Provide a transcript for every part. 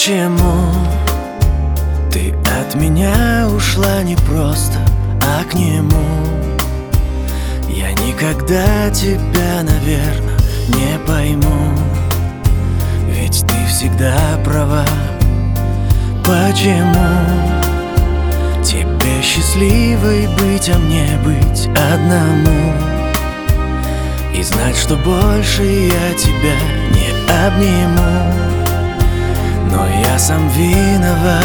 Почему ты от меня ушла не просто, а к нему? Я никогда тебя, наверное, не пойму, ведь ты всегда права. Почему тебе счастливой быть, а мне быть одному? И знать, что больше я тебя не обниму. Но я сам виноват.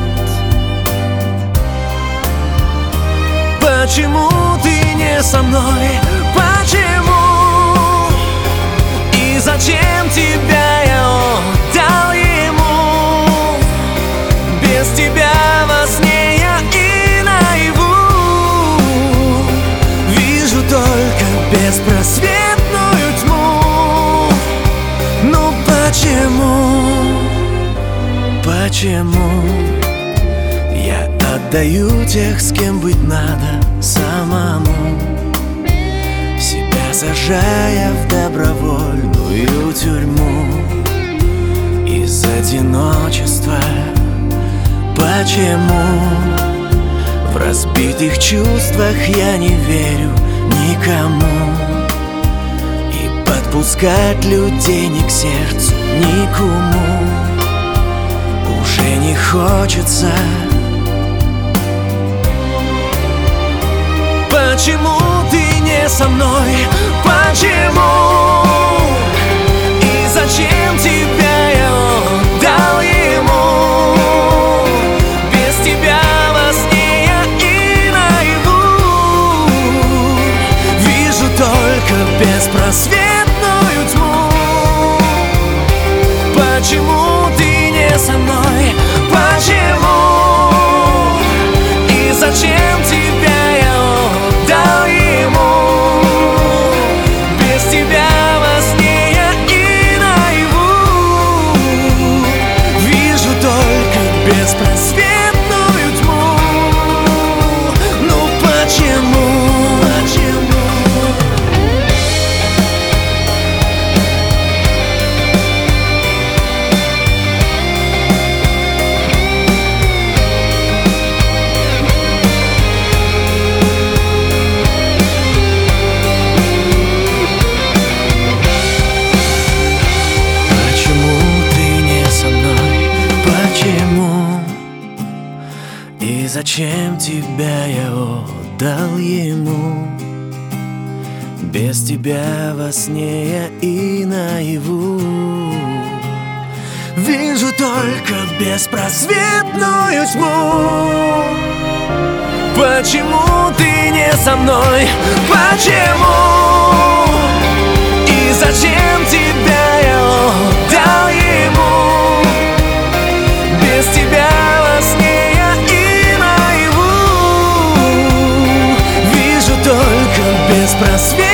Почему ты не со мной? Почему? И зачем тебя я отдал ему? Без тебя во сне я и наяву вижу только беспросветную тьму. Ну почему? Почему я отдаю тех, с кем быть надо самому, себя сажая в добровольную тюрьму из одиночества? Почему в разбитых чувствах я не верю никому, и подпускать людей ни к сердцу, ни к уму уже не хочется? Почему ты не со мной? Почему? И зачем тебя я отдал ему? Без тебя во сне я и наяву вижу только беспросветную тьму. Почему ты не со мной? Почему? И зачем тебя я отдал ему? Без тебя во сне я и наяву вижу только беспросветную тьму. Ну почему? И зачем тебя я отдал ему? Без тебя во сне я и наяву вижу только беспросветную тьму. Почему ты не со мной? Почему? И зачем тебя я отдал ему? Без тебя во сне я и наяву вижу только беспросветную